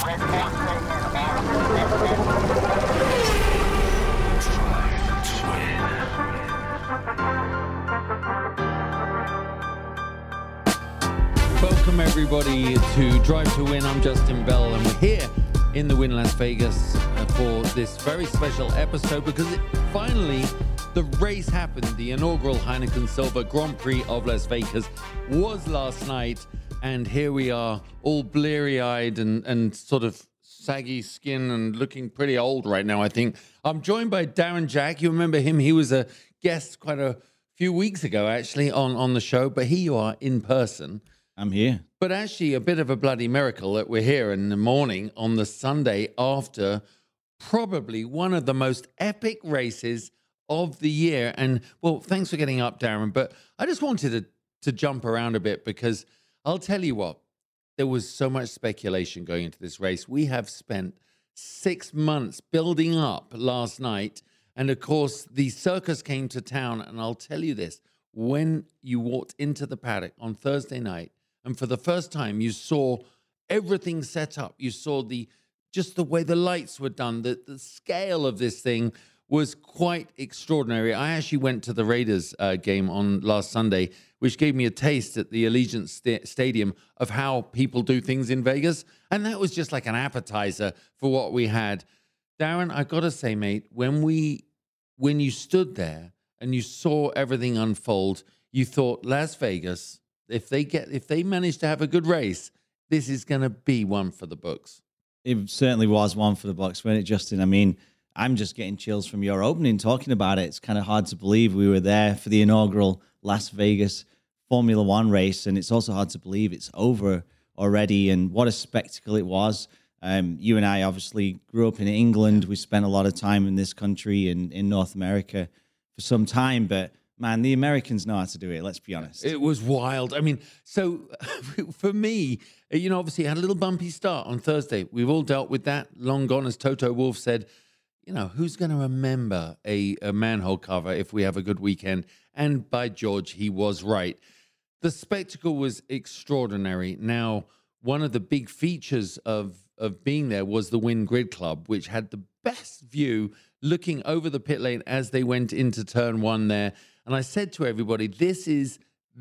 Welcome everybody to Drive to Win. I'm Justin Bell and we're here in the Wynn Las Vegas for this very special episode because finally the race happened. The inaugural Heineken Silver Grand Prix of Las Vegas was last night, and here we are all bleary-eyed and sort of saggy skin and looking pretty old right now, I think. I'm joined by Darren Jack. You remember him. He was a guest quite a few weeks ago, actually, on the show, but here you are in person. I'm here. But actually, a bit of a bloody miracle that we're here in the morning on the Sunday after probably one of the most epic races of the year. And, well, thanks for getting up, Darren. But I just wanted to jump around a bit because I'll tell you what, there was so much speculation going into this race. We have spent 6 months building up last night. And, of course, the circus came to town. And I'll tell you this, when you walked into the paddock on Thursday night, and for the first time, you saw everything set up. You saw just the way the lights were done. The scale of this thing was quite extraordinary. I actually went to the Raiders game on last Sunday, which gave me a taste at the Allegiant Stadium of how people do things in Vegas. And that was just like an appetizer for what we had. Darren, I got to say, mate, when you stood there and you saw everything unfold, you thought Las Vegas, if they manage to have a good race, this is going to be one for the books. It certainly was one for the books, wasn't it, Justin? I mean, I'm just getting chills from your opening talking about it. It's kind of hard to believe we were there for the inaugural Las Vegas Formula One race, and it's also hard to believe it's over already, and what a spectacle it was. You and I obviously grew up in England. We spent a lot of time in this country and in North America for some time, but man, the Americans know how to do it, let's be honest. It was wild. I mean, so for me, obviously I had a little bumpy start on Thursday. We've all dealt with that. Long gone, as Toto Wolff said, who's going to remember a manhole cover if we have a good weekend? And by George, he was right. The spectacle was extraordinary. Now, one of the big features of being there was the Wynn Grid Club, which had the best view looking over the pit lane as they went into turn one there. And I said to everybody, this is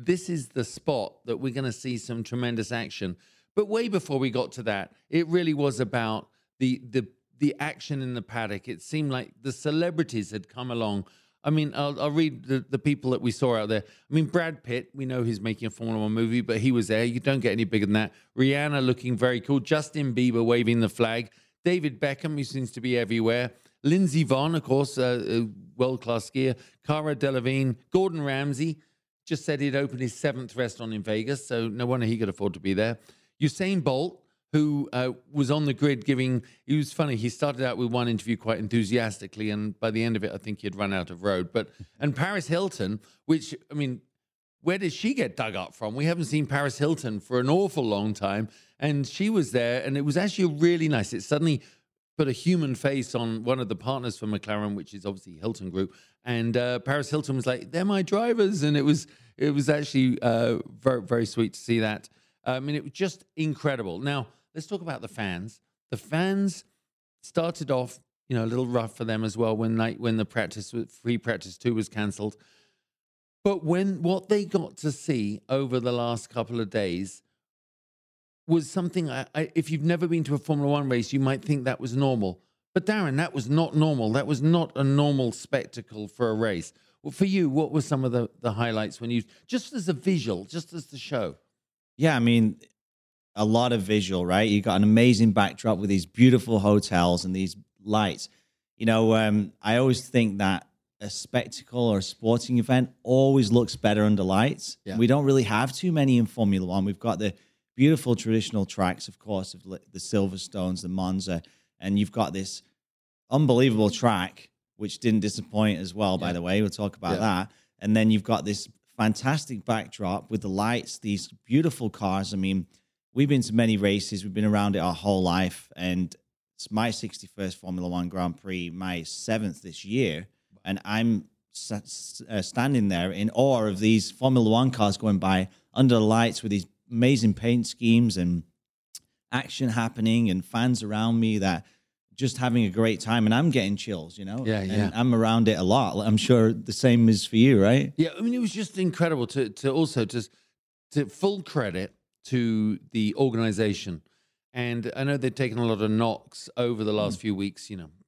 the spot that we're going to see some tremendous action. But way before we got to that, it really was about the action in the paddock. It seemed like the celebrities had come along. I mean, I'll read the people that we saw out there. I mean, Brad Pitt, we know he's making a Formula One movie, but he was there. You don't get any bigger than that. Rihanna looking very cool. Justin Bieber waving the flag. David Beckham, who seems to be everywhere. Lindsey Vonn, of course, world-class skier. Cara Delevingne. Gordon Ramsay just said he'd opened his 7th restaurant in Vegas, so no wonder he could afford to be there. Usain Bolt, who was on the grid he was funny. He started out with one interview quite enthusiastically, and by the end of it, I think he'd run out of road. And Paris Hilton, which, I mean, where did she get dug up from? We haven't seen Paris Hilton for an awful long time, and she was there, and it was actually really nice. It suddenly put a human face on one of the partners for McLaren, which is obviously Hilton Group, and Paris Hilton was like, "They're my drivers," and it was actually very, very sweet to see that. I mean, it was just incredible. Now, let's talk about the fans. The fans started off, a little rough for them as well when the free practice 2 was cancelled. But what they got to see over the last couple of days was something, if you've never been to a Formula One race, you might think that was normal. But Darren, that was not normal. That was not a normal spectacle for a race. Well, for you, what were some of the highlights just as a visual, just as the show? Yeah, I mean, a lot of visual, right? You got an amazing backdrop with these beautiful hotels and these lights. I always think that a spectacle or a sporting event always looks better under lights. Yeah. We don't really have too many in Formula One. We've got the beautiful traditional tracks, of course, of the Silverstones, the Monza, and you've got this unbelievable track, which didn't disappoint as well, by the way. We'll talk about that. And then you've got this fantastic backdrop with the lights, these beautiful cars. I mean, we've been to many races. We've been around it our whole life. And it's my 61st Formula One Grand Prix, my 7th this year. And I'm standing there in awe of these Formula One cars going by under the lights with these amazing paint schemes. And action happening and fans around me that just having a great time, and I'm getting chills, Yeah, and yeah. I'm around it a lot. I'm sure the same is for you, right? Yeah, I mean, it was just incredible to also to full credit to the organization. And I know they've taken a lot of knocks over the last few weeks,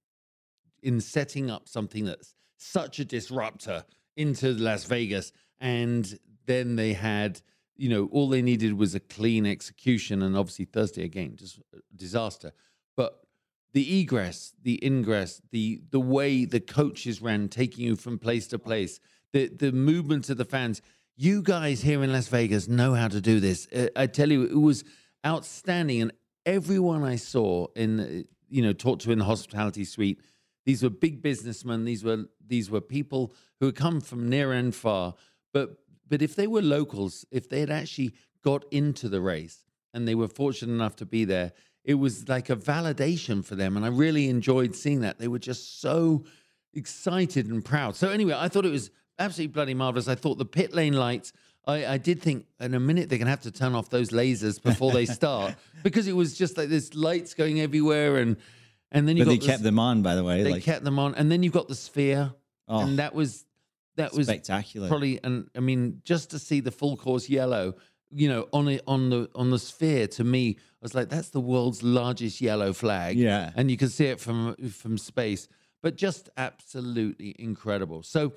in setting up something that's such a disruptor into Las Vegas. And then they had, all they needed was a clean execution. And obviously Thursday again, just a disaster. But the egress, the ingress, the way the coaches ran, taking you from place to place, the movement of the fans. You guys here in Las Vegas know how to do this. I tell you, it was outstanding. And everyone I saw talked to in the hospitality suite, these were big businessmen. These were people who had come from near and far. But if they were locals, if they had actually got into the race and they were fortunate enough to be there, it was like a validation for them. And I really enjoyed seeing that. They were just so excited and proud. So anyway, I thought it was absolutely bloody marvelous. I thought the pit lane lights, I did think in a minute they're going to have to turn off those lasers before they start because it was just like there's lights going everywhere. And then But they kept them on, by the way. They kept them on. And then you've got the sphere. Oh, and that was spectacular. Probably, and I mean, just to see the full course yellow, on the sphere, to me, I was like, that's the world's largest yellow flag. Yeah. And you can see it from space, but just absolutely incredible. So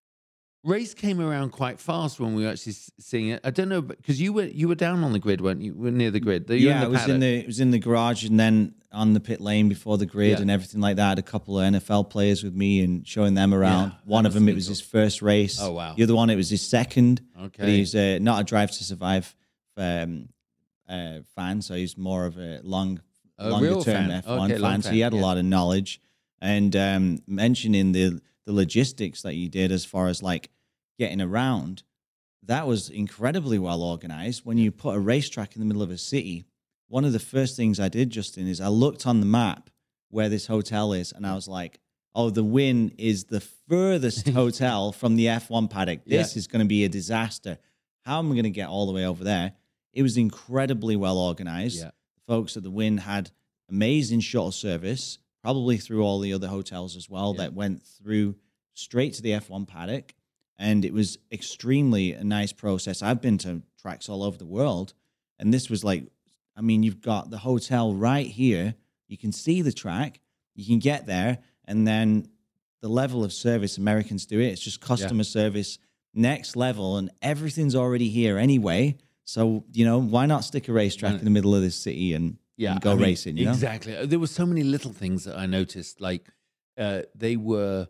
race came around quite fast when we were actually seeing it. I don't know, because you were down on the grid, weren't you? You were near the grid. It was in the garage and then on the pit lane before the grid and everything like that. A couple of NFL players with me and showing them around. One of them, it was his first race. Oh, wow. The other one, it was his second. Okay. But he's not a Drive to Survive fan, so he's more of a longer term F1 fan. So he had a lot of knowledge. And mentioning the logistics that you did as far as like getting around, that was incredibly well organized. When you put a racetrack in the middle of a city, one of the first things I did, Justin, is I looked on the map where this hotel is, and I was like, oh, the Wynn is the furthest hotel from the F1 paddock. This is going to be a disaster. How am I going to get all the way over there? It was incredibly well organized. Yeah. The folks at the Wynn had amazing shuttle service, probably through all the other hotels as well, that went through straight to the F1 paddock. And it was extremely a nice process. I've been to tracks all over the world, and this was like, I mean, you've got the hotel right here. You can see the track. You can get there, and then the level of service Americans do it's just customer service next level, and everything's already here anyway. So, why not stick a racetrack in the middle of this city and go racing? Exactly. There were so many little things that I noticed, like they were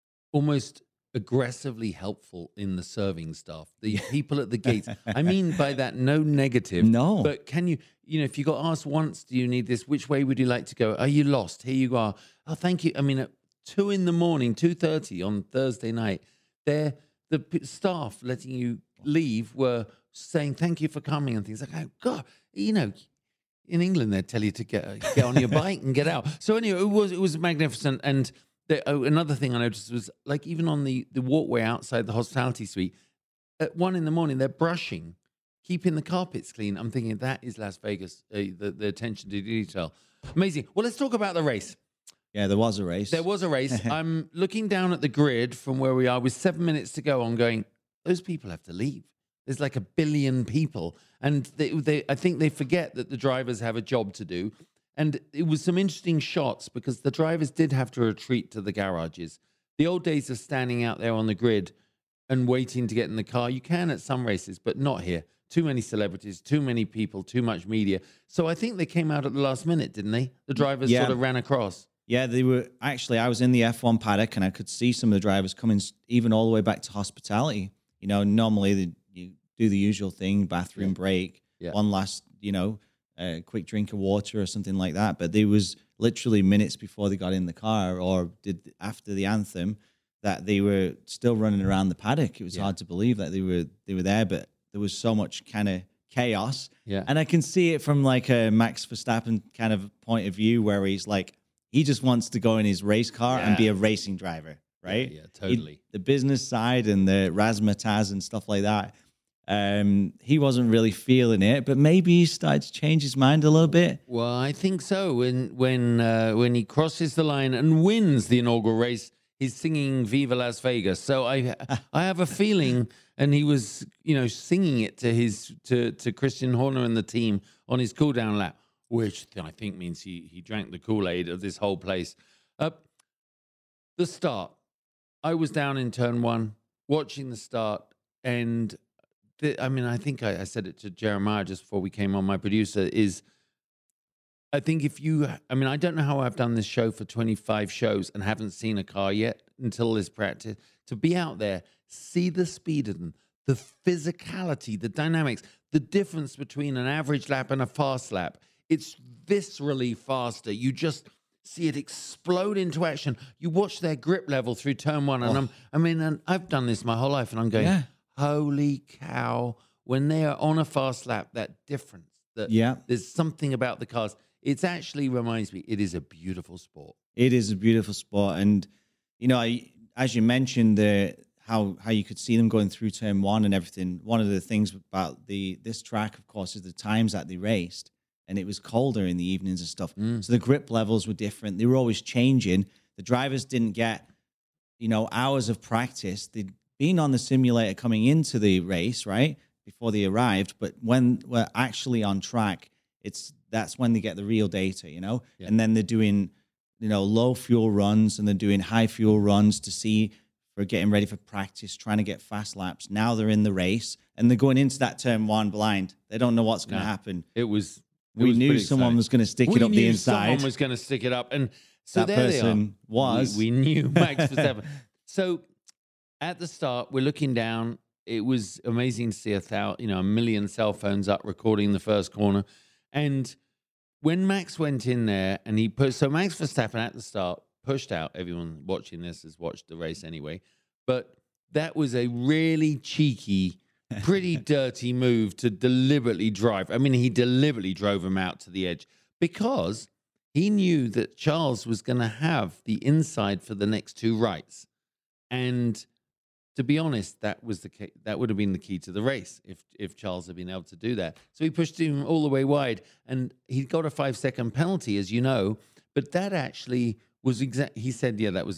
almost aggressively helpful in the serving staff, the people at the gates. I mean by that, no negative. No. But can you, if you got asked once, do you need this? Which way would you like to go? Are you lost? Here you are. Oh, thank you. I mean, at 2 in the morning, 2:30 on Thursday night, the staff letting you leave were saying thank you for coming and things like, oh, God, in England, they'd tell you to get on your bike and get out. So anyway, it was magnificent. And another thing I noticed was, like, even on the walkway outside the hospitality suite, at 1 in the morning, they're brushing, keeping the carpets clean. I'm thinking that is Las Vegas, the attention to detail. Amazing. Well, let's talk about the race. Yeah, there was a race. There was a race. I'm looking down at the grid from where we are with 7 minutes to go. I'm going, those people have to leave. There's like 1 billion people. And I think they forget that the drivers have a job to do. And it was some interesting shots because the drivers did have to retreat to the garages. The old days of standing out there on the grid and waiting to get in the car, you can at some races, but not here. Too many celebrities, too many people, too much media. So I think they came out at the last minute, didn't they? The drivers sort of ran across. Yeah, they were. Actually, I was in the F1 paddock and I could see some of the drivers coming even all the way back to hospitality. Normally you do the usual thing, bathroom break, one last, a quick drink of water or something like that. But there was literally minutes before they got in the car or did after the anthem that they were still running around the paddock. It was hard to believe that they were there, but there was so much kind of chaos. Yeah. And I can see it from like a Max Verstappen kind of point of view where he's like, he just wants to go in his race car and be a racing driver, right? Yeah, totally. The business side and the razzmatazz and stuff like that, He wasn't really feeling it, but maybe he started to change his mind a little bit. Well, I think so. When he crosses the line and wins the inaugural race, he's singing "Viva Las Vegas." So I have a feeling, and he was singing it to Christian Horner and the team on his cool down lap, which I think means he drank the Kool-Aid of this whole place. The start, I was down in turn 1 watching the start, and I think I said it to Jeremiah just before we came on, my producer, is I think I don't know how I've done this show for 25 shows and haven't seen a car yet until this practice. To be out there, see the speed of them, the physicality, the dynamics, the difference between an average lap and a fast lap. It's viscerally faster. You just see it explode into action. You watch their grip level through turn 1. And and I've done this my whole life, and I'm going, holy cow, when they are on a fast lap, that difference, there's something about the cars. It actually reminds me, it is a beautiful sport. It is a beautiful sport. And, as you mentioned, how you could see them going through turn 1 and everything. One of the things about this track, of course, is the times that they raced. And it was colder in the evenings and stuff. So the grip levels were different. They were always changing. The drivers didn't get, hours of practice. They'd been on the simulator coming into the race, right, before they arrived. But when we're actually on track, that's when they get the real data, Yeah. And then they're doing, low fuel runs, and they're doing high fuel runs for getting ready for practice, trying to get fast laps. Now they're in the race, and they're going into that turn 1 blind. They don't know what's going to happen. We knew someone was going to stick it up the inside. Someone was going to stick it up. And so that there person was. We knew Max Verstappen. So at the start, we're looking down. It was amazing to see a million cell phones up recording the first corner. And when Max went in there and so Max Verstappen at the start pushed out. Everyone watching this has watched the race anyway. But that was a really cheeky, pretty dirty move to deliberately drive. He deliberately drove him out to the edge because he knew that Charles was going to have the inside for the next 2 rights. And to be honest, that would have been the key to the race if Charles had been able to do that. So he pushed him all the way wide, and he got a 5-second penalty, as you know. But that actually was he said,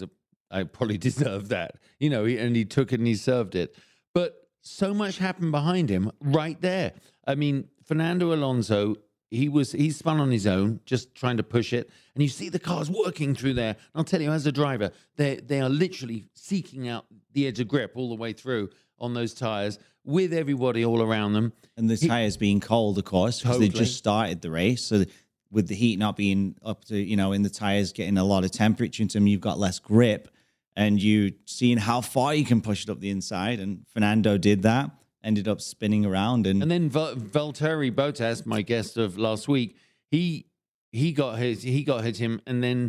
I probably deserved that, and he took it and he served it. But so much happened behind him right there. Fernando Alonso, he spun on his own, just trying to push it. And you see the cars working through there. And I'll tell you, as a driver, they are literally seeking out the edge of grip all the way through on those tires with everybody all around them. And the tires being cold, of course, because they just started the race. So with the heat not being up to, in the tires, getting a lot of temperature into them, you've got less grip. And you seeing how far you can push it up the inside. And Fernando did that, ended up spinning around. And then Valtteri Bottas, my guest of last week, he got hit him. And then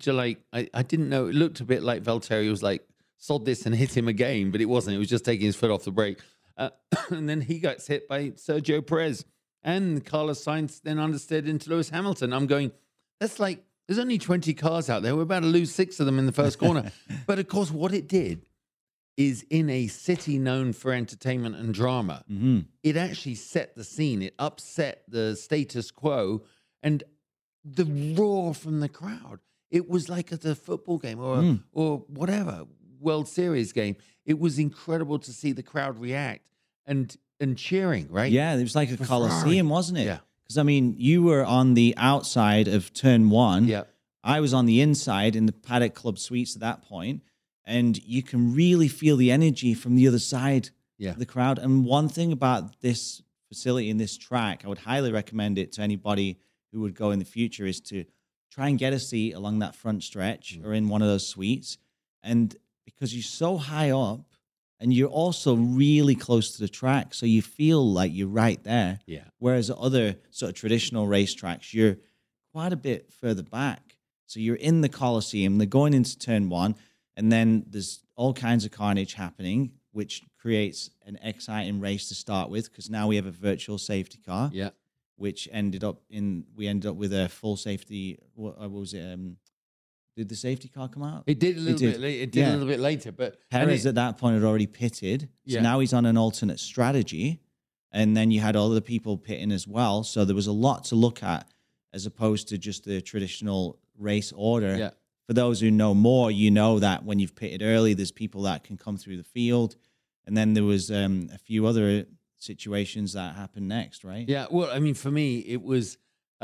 I didn't know, it looked a bit like Valtteri was like, sod this and hit him again. But it wasn't. It was just taking his foot off the brake. And then he gets hit by Sergio Perez. And Carlos Sainz then understeered into Lewis Hamilton. I'm going, that's like, there's only 20 cars out there. We're about to lose 6 of them in the first corner. But of course, what it did is, in a city known for entertainment and drama, it actually set the scene. It upset the status quo, and the roar from the crowd. It was like at a football game or whatever, World Series game. It was incredible to see the crowd react and cheering, right? Yeah, it was like a Coliseum, wasn't it? Yeah. Because, you were on the outside of turn 1. Yeah. I was on the inside in the Paddock Club suites at that point, and you can really feel the energy from the other side of the crowd. And one thing about this facility and this track, I would highly recommend it to anybody who would go in the future, is to try and get a seat along that front stretch or in one of those suites. And because you're so high up, and you're also really close to the track, so you feel like you're right there. Yeah. Whereas at other sort of traditional racetracks, you're quite a bit further back. So you're in the Coliseum, they're going into turn 1, and then there's all kinds of carnage happening, which creates an exciting race to start with, because now we have a virtual safety car. Yeah. Which we ended up with a full safety, what was it? Did the safety car come out? It did a little did. bit. It did a little bit later, but Perez at that point had already pitted. So now he's on an alternate strategy. And then you had other people pitting as well. So there was a lot to look at as opposed to just the traditional race order. Yeah. For those who know more, you know that when you've pitted early, there's people that can come through the field. And then there was a few other situations that happened next, right? Yeah. Well, I mean, for me, it was,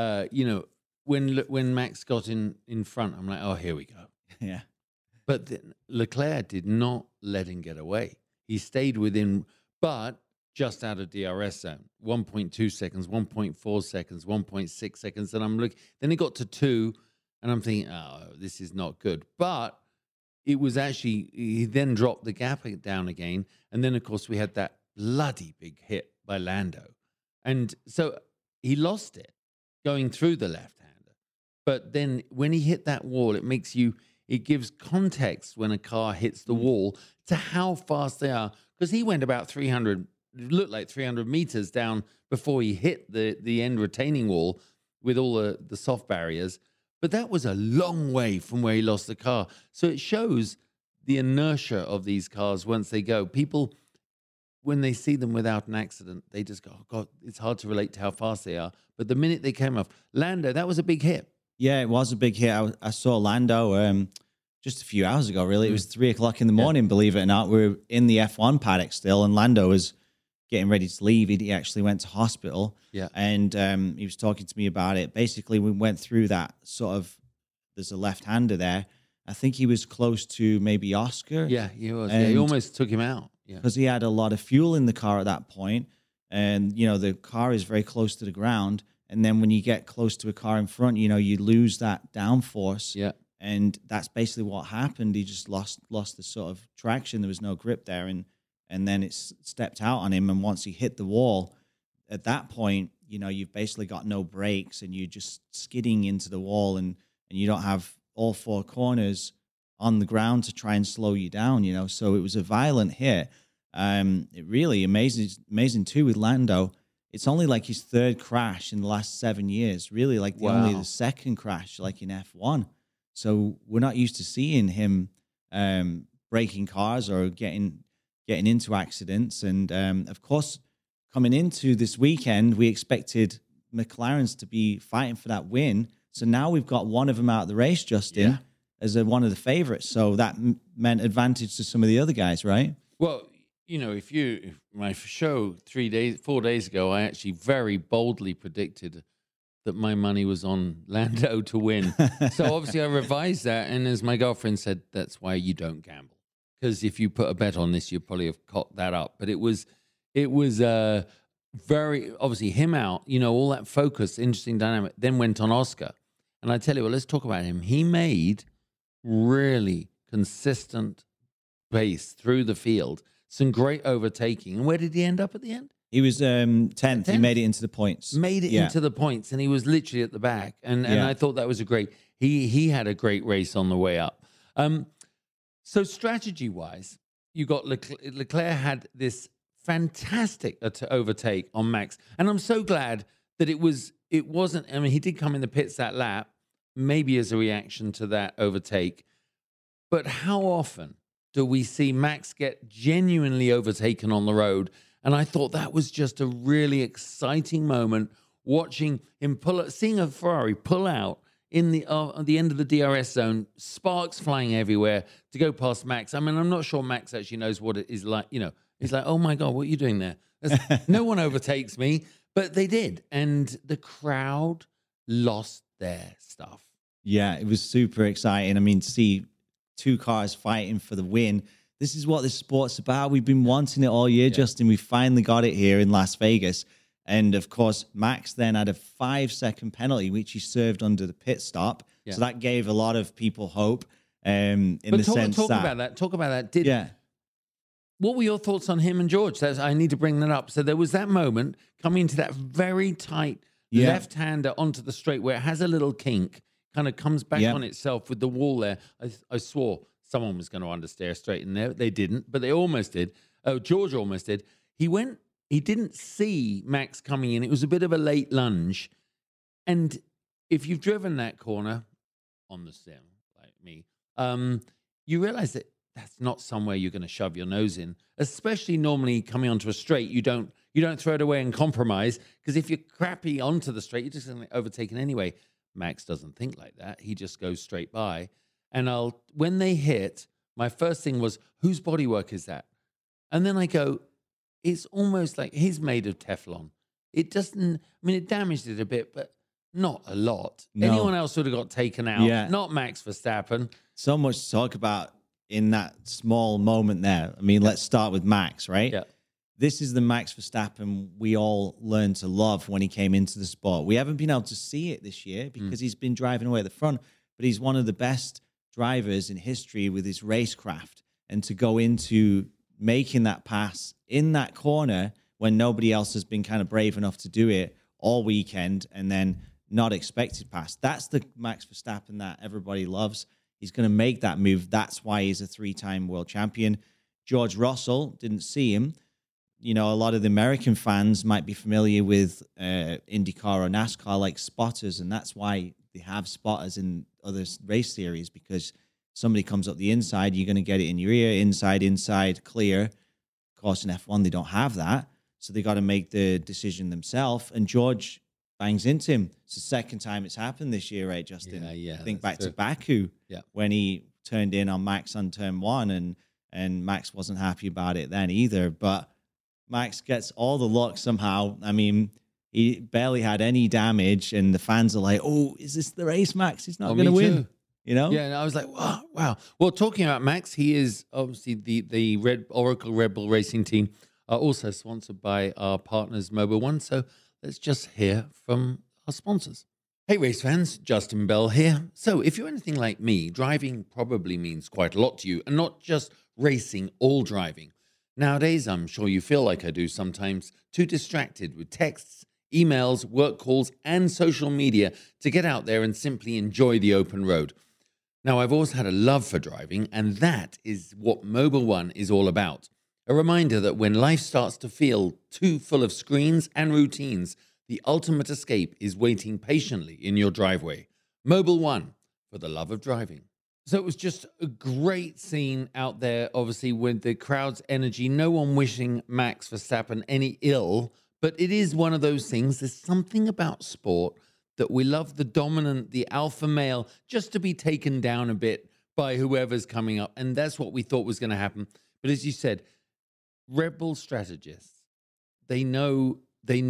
when Max got in front, I'm like, oh, here we go. Yeah. But then Leclerc did not let him get away. He stayed within, but just out of DRS zone. 1.2 seconds, 1.4 seconds, 1.6 seconds. And I'm looking, then it got to 2, and I'm thinking, oh, this is not good. But it was actually, he then dropped the gap down again. And then, of course, we had that bloody big hit by Lando. And so he lost it going through the left-hander. But then when he hit that wall, it gives context when a car hits the wall to how fast they are. Because he went about 300, it looked like 300 meters down before he hit the end retaining wall with all the soft barriers. But that was a long way from where he lost the car. So it shows the inertia of these cars once they go. People, when they see them without an accident, they just go, oh, God, it's hard to relate to how fast they are. But the minute they came off, Lando, that was a big hit. Yeah, it was a big hit. I saw Lando just a few hours ago, really. It was 3 o'clock in the morning, believe it or not. We were in the F1 paddock still, and Lando was getting ready to leave. He actually went to hospital. Yeah. And he was talking to me about it. Basically, we went through that sort of, there's a left-hander there. I think he was close to maybe Oscar. Yeah, he was. Yeah, he almost took him out. Yeah. Because he had a lot of fuel in the car at that point. And, the car is very close to the ground. And then when you get close to a car in front, you lose that downforce. Yeah. And that's basically what happened. He just lost the sort of traction. There was no grip there. And then it stepped out on him. And once he hit the wall, at that point, you've basically got no brakes and you're just skidding into the wall and you don't have all 4 corners on the ground to try and slow you down, So it was a violent hit. It really amazing too with Lando. It's only like his 3rd crash in the last 7 years, really like only the 2nd crash, like in F1. So we're not used to seeing him breaking cars or getting into accidents. And of course, coming into this weekend, we expected McLaren's to be fighting for that win. So now we've got one of them out of the race, Justin, as one of the favorites. So that meant advantage to some of the other guys, right? Well, if my show 4 days ago, I actually very boldly predicted that my money was on Lando to win. So obviously I revised that. And as my girlfriend said, that's why you don't gamble. Because if you put a bet on this, you'd probably have cocked that up. But it was very, obviously him out, all that focus, interesting dynamic, then went on Oscar. And I tell you what, let's talk about him. He made really consistent pace through the field. Some great overtaking. And where did he end up at the end? He was 10th. He made it into the points. Into the points, and he was literally at the back. And I thought that was he had a great race on the way up. So strategy-wise, you got Leclerc had this fantastic overtake on Max. And I'm so glad that it wasn't, I mean, he did come in the pits that lap, maybe as a reaction to that overtake. But how often do we see Max get genuinely overtaken on the road? And I thought that was just a really exciting moment, watching him seeing a Ferrari pull out in at the end of the DRS zone, sparks flying everywhere to go past Max. I mean, I'm not sure Max actually knows what it is like. He's like, oh my God, what are you doing there? No one overtakes me. But they did. And the crowd lost their stuff. Yeah, it was super exciting. I mean, to see 2 cars fighting for the win. This is what this sport's about. We've been wanting it all year, Justin. We finally got it here in Las Vegas. And of course, Max then had a 5-second penalty, which he served under the pit stop. Yeah. So that gave a lot of people hope. Talk about that. What were your thoughts on him and George? I need to bring that up. So there was that moment coming into that very tight left-hander onto the straight where it has a little kink, kind of comes back on itself with the wall there. I swore someone was going to understeer straight in there. They didn't, but they almost did. Oh, George almost did. He didn't see Max coming in. It was a bit of a late lunge. And if you've driven that corner on the sim, like me, you realize that that's not somewhere you're going to shove your nose in. Especially normally coming onto a straight, you don't throw it away and compromise, because if you're crappy onto the straight, you're just going to get overtaken anyway. Max doesn't think like that. He just goes straight by. And when they hit, my first thing was, whose bodywork is that? And then I go, it's almost like he's made of Teflon. It doesn't, I mean, it damaged it a bit, but not a lot. No. Anyone else would have got taken out. Yeah. Not Max Verstappen. So much to talk about in that small moment there. I mean, let's start with Max, right? Yeah. This is the Max Verstappen we all learned to love when he came into the sport. We haven't been able to see it this year because he's been driving away at the front, but he's one of the best drivers in history with his racecraft. And to go into making that pass in that corner when nobody else has been kind of brave enough to do it all weekend, and then not expected pass. That's the Max Verstappen that everybody loves. He's going to make that move. That's why he's a 3-time world champion. George Russell, didn't see him. You know, a lot of the American fans might be familiar with IndyCar or NASCAR like spotters, and that's why they have spotters in other race series, because somebody comes up the inside, you're going to get it in your ear, inside, clear. Of course, in F1, they don't have that, so they got to make the decision themselves, and George bangs into him. It's the second time it's happened this year, right, Justin? Yeah. Think back true. to Baku, Yeah. when he turned in on Max on turn 1, and Max wasn't happy about it then either, but Max gets all the luck somehow. I mean, he barely had any damage, and the fans are like, "Oh, is this the race, Max? He's not going to win." Too. You know? Yeah, and I was like, wow. Well, talking about Max, he is obviously the Oracle Red Bull Racing Team are also sponsored by our partners, Mobil One. So let's just hear from our sponsors. Hey, race fans, Justin Bell here. So if you're anything like me, driving probably means quite a lot to you, and not just racing, all driving. Nowadays, I'm sure you feel like I do sometimes, too distracted with texts, emails, work calls, and social media to get out there and simply enjoy the open road. Now, I've always had a love for driving, and that is what Mobil One is all about. A reminder that when life starts to feel too full of screens and routines, the ultimate escape is waiting patiently in your driveway. Mobil One, for the love of driving. So it was just a great scene out there, obviously, with the crowd's energy. No one wishing Max Verstappen any ill, but it is one of those things. There's something about sport that we love the dominant, the alpha male, just to be taken down a bit by whoever's coming up. And that's what we thought was going to happen. But as you said, Red Bull strategists, they know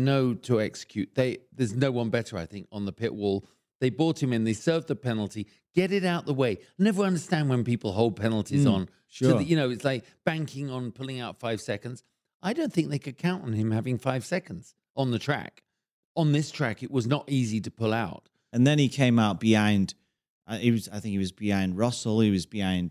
to execute. There's no one better, I think, on the pit wall. They brought him in. They served the penalty. Get it out the way. I never understand when people hold penalties on. Sure. It's like banking on pulling out 5 seconds. I don't think they could count on him having 5 seconds on the track. On this track, it was not easy to pull out. And then he came out behind. I think he was behind Russell. He was behind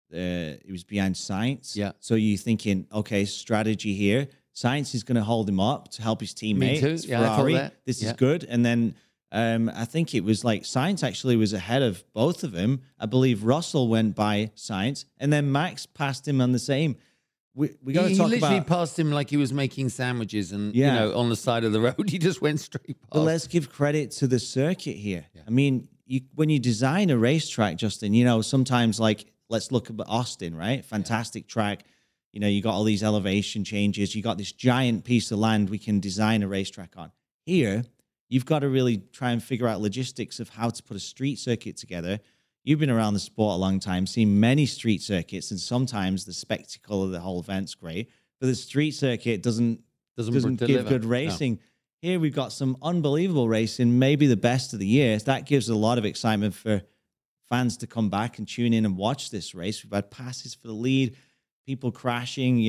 Sainz. Yeah. So you're thinking, okay, strategy here. Sainz is going to hold him up to help his teammate. Me too. Yeah, Ferrari. I thought that. This Yeah. is good. And then I think it was like Sainz actually was ahead of both of them. I believe Russell went by Sainz, and then Max passed him on the same. We got to He talk literally about. passed him like he was making sandwiches, and Yeah. on the side of the road, he just went straight past. But let's give credit to the circuit here. I mean, when you design a racetrack, Justin, sometimes like let's look at Austin, right? Fantastic track. You got all these elevation changes. You got this giant piece of land we can design a racetrack on. Here, you've got to really try and figure out logistics of how to put a street circuit together. You've been around the sport a long time, seen many street circuits, and sometimes the spectacle of the whole event's great, but the street circuit doesn't give deliver. good racing. No. Here we've got some unbelievable racing, maybe the best of the year. That gives a lot of excitement for fans to come back and tune in and watch this race. We've had passes for the lead, people crashing,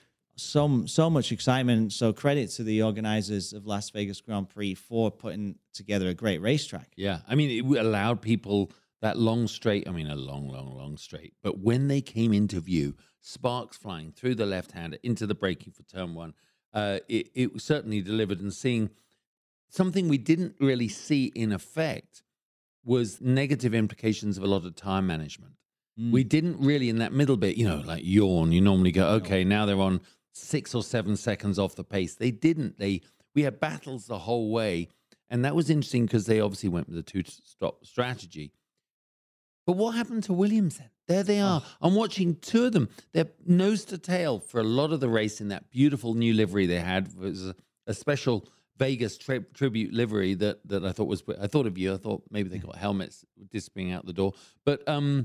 so much excitement. So credit to the organizers of Las Vegas Grand Prix for putting together a great racetrack. Yeah. I mean, it allowed people that long straight. I mean, a long straight. But when they came into view, sparks flying through the left-hander into the braking for turn 1, it certainly delivered. And seeing something we didn't really see in effect was negative implications of a lot of time management. We didn't really, in that middle bit, like yawn, you normally go, okay, now they're on 6 or 7 seconds off the pace. They didn't. We had battles the whole way. And that was interesting because they obviously went with the 2-stop strategy. But what happened to Williams then? There they are. I'm watching two of them. They're nose to tail for a lot of the race in that beautiful new livery they had. It was a special Vegas tribute livery that I thought was. I thought of you. I thought maybe they got helmets disappearing out the door. But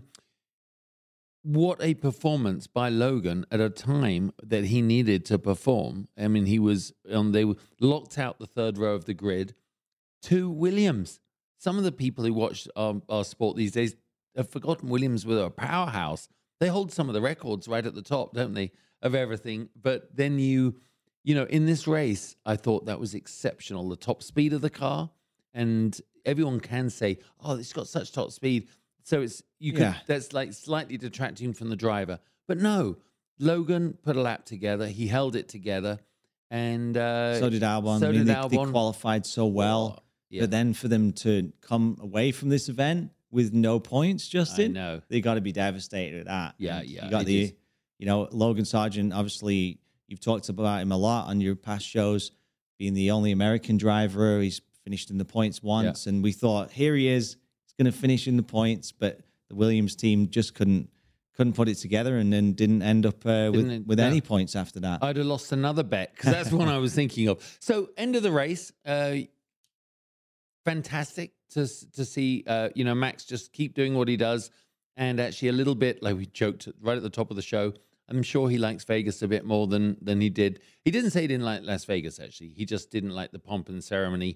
what a performance by Logan at a time that he needed to perform. I mean, he was they were locked out the third row of the grid to Williams. Some of the people who watch our sport these days have forgotten Williams were a powerhouse. They hold some of the records right at the top, don't they, of everything. But then you know, in this race, I thought that was exceptional. The top speed of the car, and everyone can say, "Oh, it's got such top speed." So that's like slightly detracting from the driver. But no, Logan put a lap together. He held it together, and so did Albon. So did they Albon. Qualified so well, but then for them to come away from this event with no points, Justin, I know they got to be devastated at that. Yeah, You got Logan Sargent. Obviously, you've talked about him a lot on your past shows, being the only American driver. He's finished in the points once, and we thought, here he is. He's going to finish in the points, but the Williams team just couldn't put it together, and then didn't end up with any points after that. I'd have lost another bet because that's one I was thinking of. So end of the race, fantastic to see Max just keep doing what he does, and actually a little bit like we joked right at the top of the show. I'm sure he likes Vegas a bit more than he did. He didn't say he didn't like Las Vegas. Actually, he just didn't like the pomp and ceremony.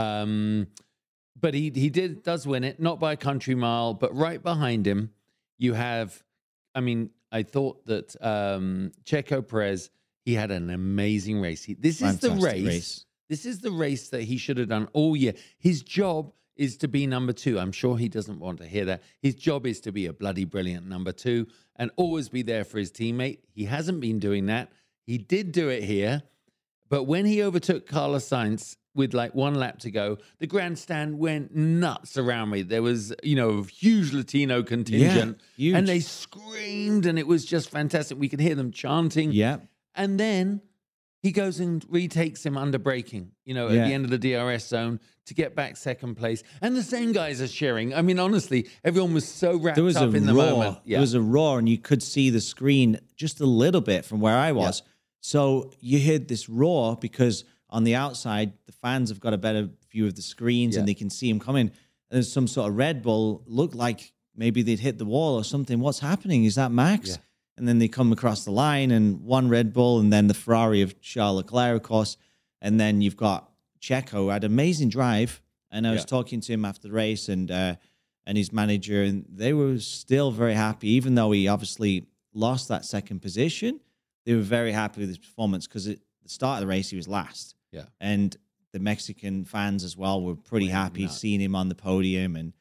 But he does win it, not by a country mile, but right behind him you have. I mean, I thought that Checo Perez, he had an amazing race. This is the race. This is the race that he should have done all year. His job is to be number 2. I'm sure he doesn't want to hear that. His job is to be a bloody brilliant number 2 and always be there for his teammate. He hasn't been doing that. He did do it here. But when he overtook Carlos Sainz with like 1 lap to go, the grandstand went nuts around me. There was, a huge Latino contingent. Yeah, huge. And they screamed, and it was just fantastic. We could hear them chanting. Yeah. And then he goes and retakes him under braking, at the end of the DRS zone to get back second place. And the same guys are cheering. I mean, honestly, everyone was so wrapped up in the moment. Yeah. There was a roar, and you could see the screen just a little bit from where I was. Yeah. So you heard this roar because on the outside, the fans have got a better view of the screens and they can see him coming. And there's some sort of Red Bull, looked like maybe they'd hit the wall or something. What's happening? Is that Max? Yeah. And then they come across the line, and 1 Red Bull, and then the Ferrari of Charles Leclerc, of course. And then you've got Checo, who had an amazing drive. And I was talking to him after the race and his manager, and they were still very happy, even though he obviously lost that second position. They were very happy with his performance because at the start of the race, he was last. Yeah. And the Mexican fans as well were pretty happy seeing him on the podium, and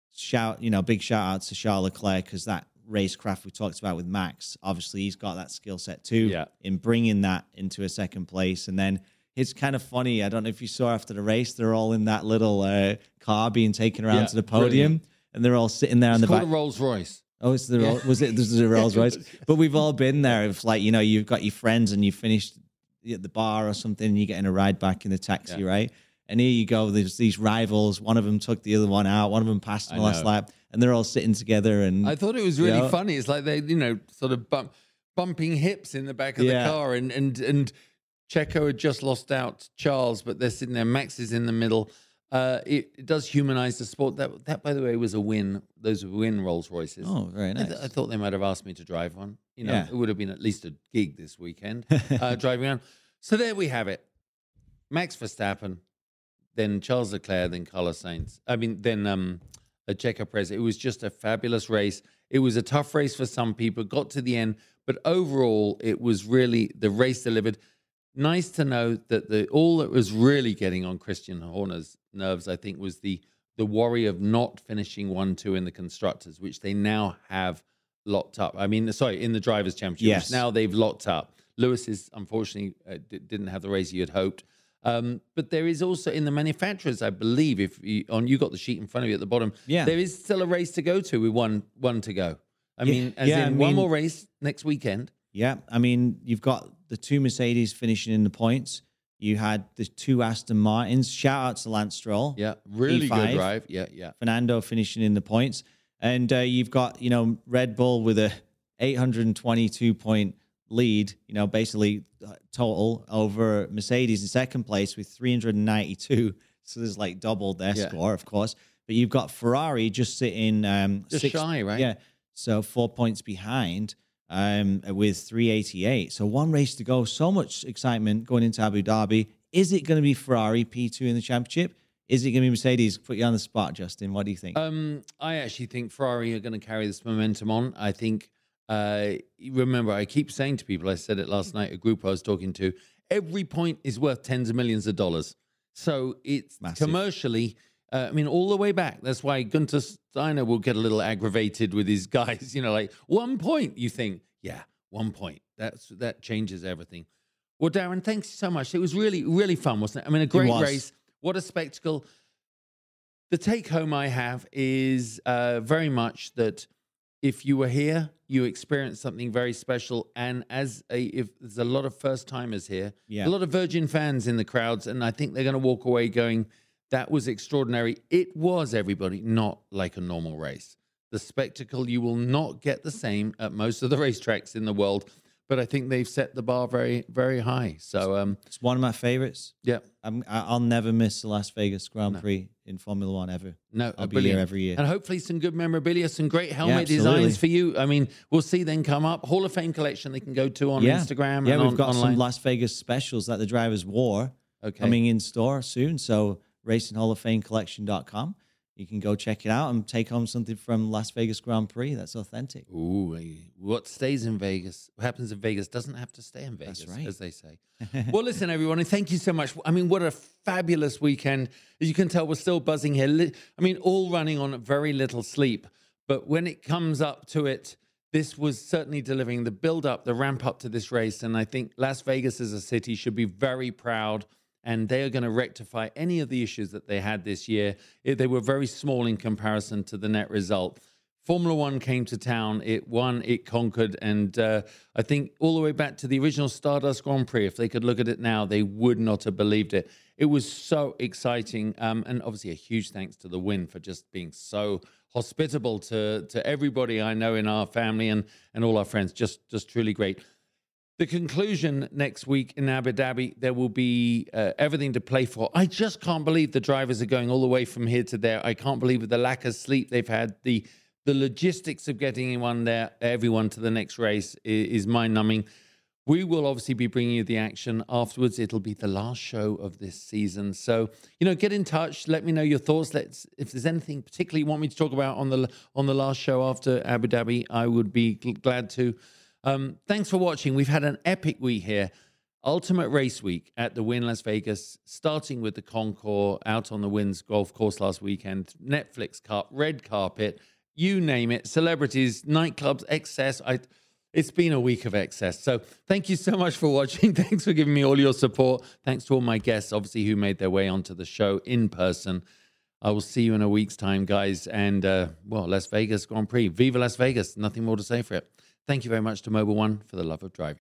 big shout out to Charles Leclerc, because that racecraft we talked about with Max, obviously he's got that skill set too in bringing that into a second place. And then it's kind of funny. I don't know if you saw after the race, they're all in that little car being taken around to the podium, and they're all sitting there on the back. It's called a Rolls Royce. Oh, it's was it? This is a Rolls Royce. But we've all been there. It's like, you've got your friends and you finished at the bar or something, and you're getting a ride back in the taxi, right? And here you go. There's these rivals. One of them took the other one out. One of them passed in the last lap, and they're all sitting together. And I thought it was really funny. It's like they, sort of bumping hips in the back of the car, and Checo had just lost out Charles, but they're sitting there. Max is in the middle. It does humanize the sport. That, by the way, was a win. Those were win Rolls Royces. Oh, very nice. I thought they might have asked me to drive one. It would have been at least a gig this weekend, driving around. So there we have it. Max Verstappen, then Charles Leclerc, then Carlos Sainz. Then Checo Perez. It was just a fabulous race. It was a tough race for some people. Got to the end, but overall, it was really the race delivered. Nice to know that all that was really getting on Christian Horner's nerves, I think, was the worry of not finishing 1-2 in the constructors, which they now have locked up. In the drivers' championship, which now they've locked up. Lewis is unfortunately didn't have the race he had hoped. But there is also in the manufacturers, I believe, you got the sheet in front of you at the bottom. Yeah, there is still a race to go to with one to go. One more race next weekend. Yeah, you've got the 2 Mercedes finishing in the points. You had the 2 Aston Martins. Shout out to Lance Stroll. Yeah, really good drive. Yeah. Fernando finishing in the points. And you've got, Red Bull with a 822-point lead, basically total over Mercedes in second place with 392. So there's like double their score, of course. But you've got Ferrari just sitting just shy, right? Yeah. So 4 points behind with 388. So one race to go. So much excitement going into Abu Dhabi. Is it going to be Ferrari P2 in the championship? Is it going to be Mercedes? Put you on the spot, Justin. What do you think? I actually think Ferrari are going to carry this momentum on. I think, remember, I keep saying to people, I said it last night, a group I was talking to, every point is worth tens of millions of dollars. So it's massive. Commercially, all the way back. That's why Gunther Steiner will get a little aggravated with his guys. Like 1 point, you think, yeah, 1 point. That changes everything. Well, Darren, thanks so much. It was really, really fun, wasn't it? A great race. What a spectacle. The take home I have is very much that if you were here, you experienced something very special. And if there's a lot of first timers here, a lot of Virgin fans in the crowds, and I think they're going to walk away going, that was extraordinary. It was, everybody, not like a normal race. The spectacle, you will not get the same at most of the racetracks in the world. But I think they've set the bar very, very high. So it's one of my favorites. Yeah, I'll never miss the Las Vegas Grand Prix in Formula One ever. No, I'll be here every year, and hopefully some good memorabilia, some great helmet designs for you. We'll see them come up. Hall of Fame collection they can go to on Instagram. Yeah, we've got online. Some Las Vegas specials that the drivers wore coming in store soon. So RacingHallOfFameCollection.com. You can go check it out and take home something from Las Vegas Grand Prix that's authentic. Ooh, what stays in Vegas, what happens in Vegas doesn't have to stay in Vegas, that's right. As they say. Well, listen, everyone, and thank you so much. What a fabulous weekend. As you can tell, we're still buzzing here. All running on very little sleep. But when it comes up to it, this was certainly delivering the build-up, the ramp-up to this race. And I think Las Vegas as a city should be very proud. And they are going to rectify any of the issues that they had this year. They were very small in comparison to the net result. Formula One came to town. It won, it conquered. And I think all the way back to the original Stardust Grand Prix, if they could look at it now, they would not have believed it. It was so exciting. And obviously a huge thanks to the Win for just being so hospitable to everybody I know in our family and all our friends. Just truly great. The conclusion next week in Abu Dhabi, there will be everything to play for. I just can't believe the drivers are going all the way from here to there. I can't believe the lack of sleep they've had. The logistics of getting everyone to the next race is mind-numbing. We will obviously be bringing you the action afterwards. It'll be the last show of this season. So, get in touch. Let me know your thoughts. If there's anything particularly you want me to talk about on the last show after Abu Dhabi, I would be glad to. Thanks for watching. We've had an epic week here. Ultimate Race Week at the Wynn Las Vegas, starting with the Concours out on the Wynn's golf course last weekend. Netflix Cup, red carpet, you name it. Celebrities, nightclubs, excess. It's been a week of excess. So thank you so much for watching. Thanks for giving me all your support. Thanks to all my guests, obviously, who made their way onto the show in person. I will see you in a week's time, guys. And, Las Vegas Grand Prix. Viva Las Vegas. Nothing more to say for it. Thank you very much to Mobil One for the love of driving.